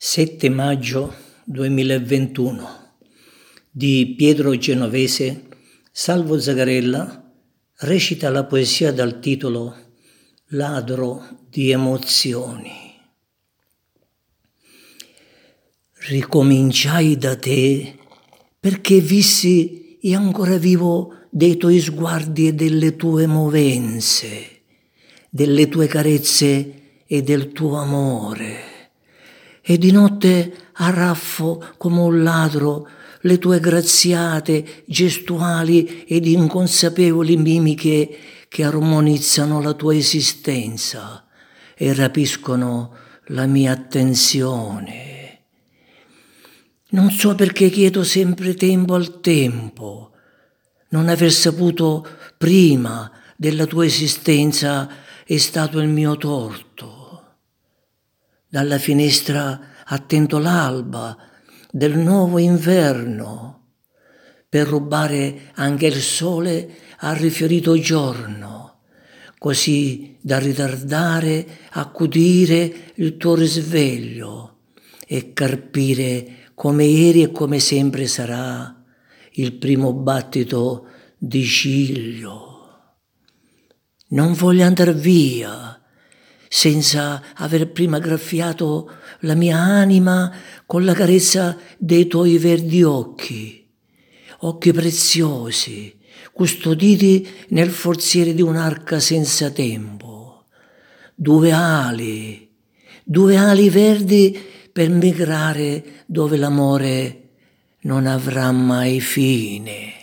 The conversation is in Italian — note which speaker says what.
Speaker 1: 7 maggio 2021 di Pietro Genovese. Salvo Zagarella recita la poesia dal titolo Ladro di emozioni. Ricominciai da te perché vissi e ancora vivo dei tuoi sguardi e delle tue movenze, delle tue carezze e del tuo amore. E di notte arraffo come un ladro le tue graziate, gestuali ed inconsapevoli mimiche che armonizzano la tua esistenza e rapiscono la mia attenzione. Non so perché chiedo sempre tempo al tempo, non aver saputo prima della tua esistenza è stato il mio torto. Dalla finestra attendo l'alba del nuovo inverno, per rubare anche il sole al rifiorito giorno, così da ritardare, accudire il tuo risveglio e carpire come ieri e come sempre sarà il primo battito di ciglio. Non voglio andar via senza aver prima graffiato la mia anima con la carezza dei tuoi verdi occhi preziosi, custoditi nel forziere di un'arca senza tempo. Due ali verdi per migrare dove l'amore non avrà mai fine.